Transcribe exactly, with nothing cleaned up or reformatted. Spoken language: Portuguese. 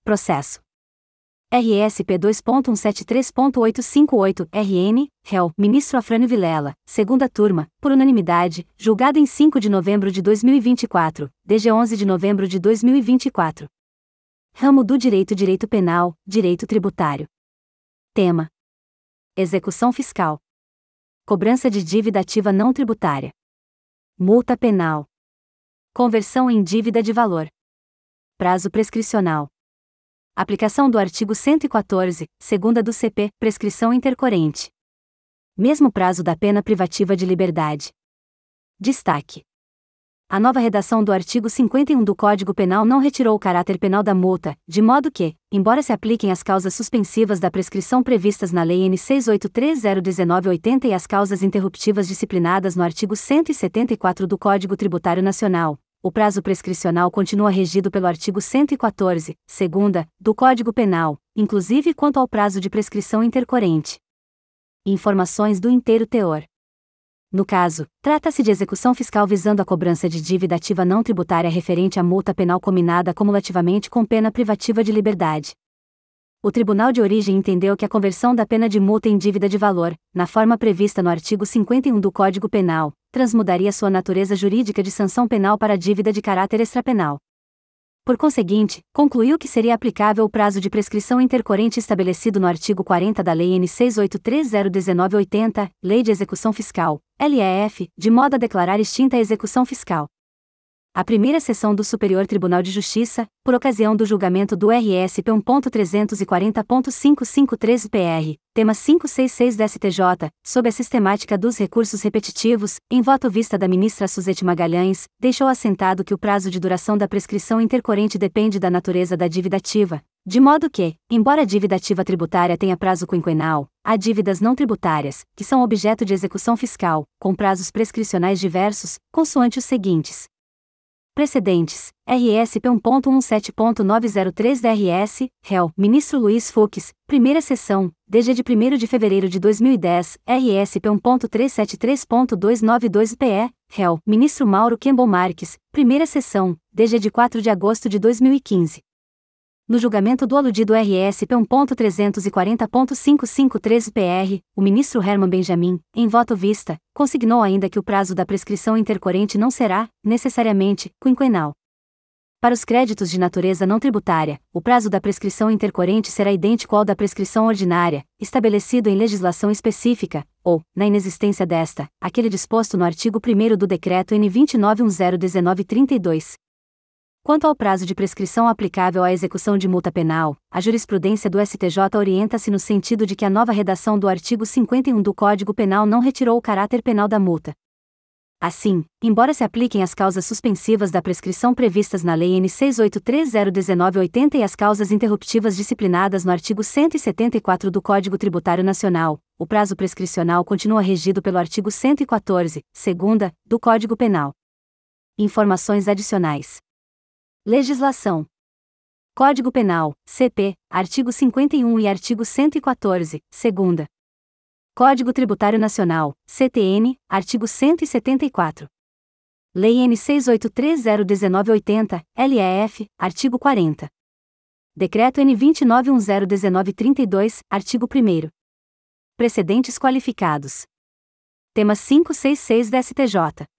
processo. R S P dois ponto cento e setenta e três ponto oitocentos e cinquenta e oito, R N, réu, ministro Afrânio Vilela, segunda turma, por unanimidade, julgado em cinco de novembro de dois mil e vinte e quatro, desde onze de novembro de dois mil e vinte e quatro. Ramo do Direito Direito Penal, Direito Tributário. Tema: Execução Fiscal. Cobrança de dívida ativa não tributária. Multa penal. Conversão em dívida de valor. Prazo prescricional. Aplicação do artigo cento e quatorze, segunda do C P, prescrição intercorrente. Mesmo prazo da pena privativa de liberdade. Destaque: a nova redação do artigo cinquenta e um do Código Penal não retirou o caráter penal da multa, de modo que, embora se apliquem as causas suspensivas da prescrição previstas na Lei N seiscentos e oitenta e três ponto zero um nove oitenta e as causas interruptivas disciplinadas no artigo cento e setenta e quatro do Código Tributário Nacional, o prazo prescricional continua regido pelo artigo cento e quatorze, segunda, do Código Penal, inclusive quanto ao prazo de prescrição intercorrente. Informações do inteiro teor. No caso, trata-se de execução fiscal visando a cobrança de dívida ativa não tributária referente à multa penal cominada cumulativamente com pena privativa de liberdade. O Tribunal de Origem entendeu que a conversão da pena de multa em dívida de valor, na forma prevista no artigo cinquenta e um do Código Penal, transmudaria sua natureza jurídica de sanção penal para dívida de caráter extrapenal. Por conseguinte, concluiu que seria aplicável o prazo de prescrição intercorrente estabelecido no artigo quarenta da Lei N seiscentos e oitenta e três ponto zero um nove oitenta, Lei de Execução Fiscal, L E F, de modo a declarar extinta a execução fiscal. A primeira sessão do Superior Tribunal de Justiça, por ocasião do julgamento do R S P um ponto trezentos e quarenta ponto quinhentos e cinquenta e três P R, tema quinhentos e sessenta e seis da S T J, sob a sistemática dos recursos repetitivos, em voto vista da ministra Suzete Magalhães, deixou assentado que o prazo de duração da prescrição intercorrente depende da natureza da dívida ativa, de modo que, embora a dívida ativa tributária tenha prazo quinquenal, há dívidas não tributárias, que são objeto de execução fiscal, com prazos prescricionais diversos, consoante os seguintes. Precedentes: R S P um ponto dezessete ponto novecentos e três da R S, réu, ministro Luiz Fux, primeira sessão, D G de primeiro de fevereiro de dois mil e dez, R S P um ponto trezentos e setenta e três ponto duzentos e noventa e dois P E, réu, ministro Mauro Campbell Marques, primeira sessão, D G de quatro de agosto de dois mil e quinze. No julgamento do aludido R S P um ponto trezentos e quarenta ponto quinhentos e cinquenta e três P R, o ministro Herman Benjamin, em voto vista, consignou ainda que o prazo da prescrição intercorrente não será, necessariamente, quinquenal. Para os créditos de natureza não tributária, o prazo da prescrição intercorrente será idêntico ao da prescrição ordinária, estabelecido em legislação específica, ou, na inexistência desta, aquele disposto no artigo primeiro do Decreto N vinte e nove mil cento e dezenove trinta e dois. Quanto ao prazo de prescrição aplicável à execução de multa penal, a jurisprudência do S T J orienta-se no sentido de que a nova redação do artigo cinquenta e um do Código Penal não retirou o caráter penal da multa. Assim, embora se apliquem as causas suspensivas da prescrição previstas na Lei N seiscentos e oitenta e três ponto zero um nove oitenta e as causas interruptivas disciplinadas no artigo cento e setenta e quatro do Código Tributário Nacional, o prazo prescricional continua regido pelo artigo cento e quatorze, segunda, do Código Penal. Informações adicionais. Legislação. Código Penal, C P, artigo cinquenta e um e artigo cento e quatorze, segunda. Código Tributário Nacional, C T N, artigo cento e setenta e quatro. Lei N seiscentos e oitenta e três ponto zero um nove oitenta, L E F, artigo quarenta. Decreto N vinte e nove mil cento e dezenove trinta e dois, artigo primeiro. Precedentes qualificados. Tema quinhentos e sessenta e seis da S T J.